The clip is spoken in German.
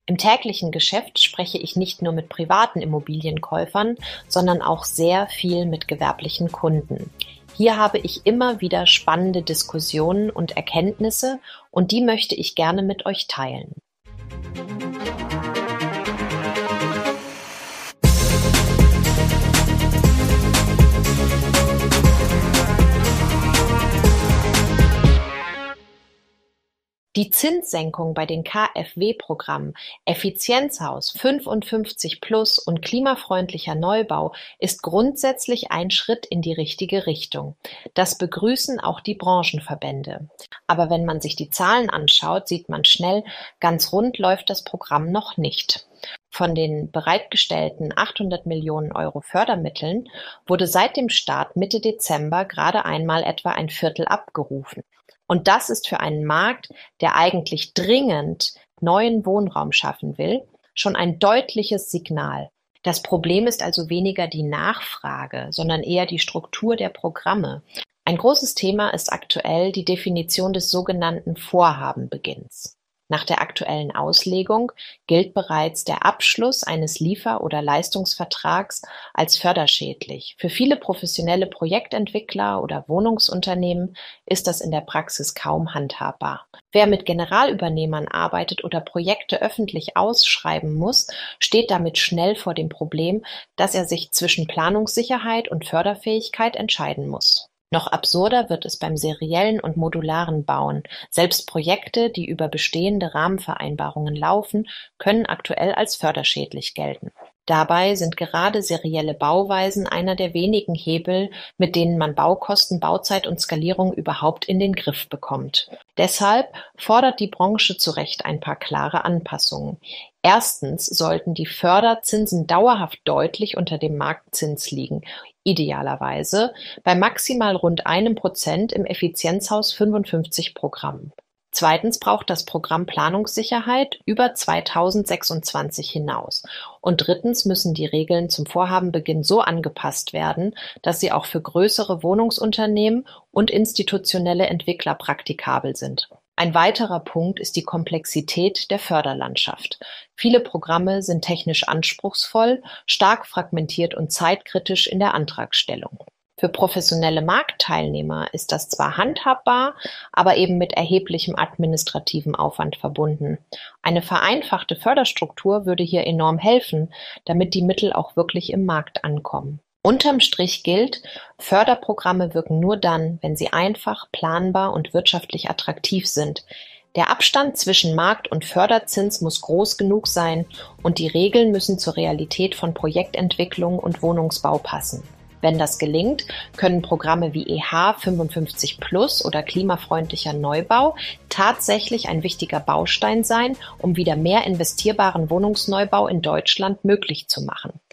Im täglichen Geschäft spreche ich nicht nur mit privaten Immobilienkäufern, sondern auch sehr viel mit gewerblichen Kunden. Hier habe ich immer wieder spannende Diskussionen und Erkenntnisse und die möchte ich gerne mit euch teilen. Die Zinssenkung bei den KfW-Programmen Effizienzhaus 55 Plus und klimafreundlicher Neubau ist grundsätzlich ein Schritt in die richtige Richtung. Das begrüßen auch die Branchenverbände. Aber wenn man sich die Zahlen anschaut, sieht man schnell, ganz rund läuft das Programm noch nicht. Von den bereitgestellten 800 Millionen Euro Fördermitteln wurde seit dem Start Mitte Dezember gerade einmal etwa ein Viertel abgerufen. Und das ist für einen Markt, der eigentlich dringend neuen Wohnraum schaffen will, schon ein deutliches Signal. Das Problem ist also weniger die Nachfrage, sondern eher die Struktur der Programme. Ein großes Thema ist aktuell die Definition des sogenannten Vorhabenbeginns. Nach der aktuellen Auslegung gilt bereits der Abschluss eines Liefer- oder Leistungsvertrags als förderschädlich. Für viele professionelle Projektentwickler oder Wohnungsunternehmen ist das in der Praxis kaum handhabbar. Wer mit Generalübernehmern arbeitet oder Projekte öffentlich ausschreiben muss, steht damit schnell vor dem Problem, dass er sich zwischen Planungssicherheit und Förderfähigkeit entscheiden muss. Noch absurder wird es beim seriellen und modularen Bauen. Selbst Projekte, die über bestehende Rahmenvereinbarungen laufen, können aktuell als förderschädlich gelten. Dabei sind gerade serielle Bauweisen einer der wenigen Hebel, mit denen man Baukosten, Bauzeit und Skalierung überhaupt in den Griff bekommt. Deshalb fordert die Branche zu Recht ein paar klare Anpassungen. Erstens sollten die Förderzinsen dauerhaft deutlich unter dem Marktzins liegen, idealerweise bei maximal rund 1% im Effizienzhaus 55 Programm. Zweitens braucht das Programm Planungssicherheit über 2026 hinaus. Und drittens müssen die Regeln zum Vorhabenbeginn so angepasst werden, dass sie auch für größere Wohnungsunternehmen und institutionelle Entwickler praktikabel sind. Ein weiterer Punkt ist die Komplexität der Förderlandschaft. Viele Programme sind technisch anspruchsvoll, stark fragmentiert und zeitkritisch in der Antragstellung. Für professionelle Marktteilnehmer ist das zwar handhabbar, aber eben mit erheblichem administrativem Aufwand verbunden. Eine vereinfachte Förderstruktur würde hier enorm helfen, damit die Mittel auch wirklich im Markt ankommen. Unterm Strich gilt, Förderprogramme wirken nur dann, wenn sie einfach, planbar und wirtschaftlich attraktiv sind. Der Abstand zwischen Markt- und Förderzins muss groß genug sein und die Regeln müssen zur Realität von Projektentwicklung und Wohnungsbau passen. Wenn das gelingt, können Programme wie EH 55 Plus oder klimafreundlicher Neubau tatsächlich ein wichtiger Baustein sein, um wieder mehr investierbaren Wohnungsneubau in Deutschland möglich zu machen.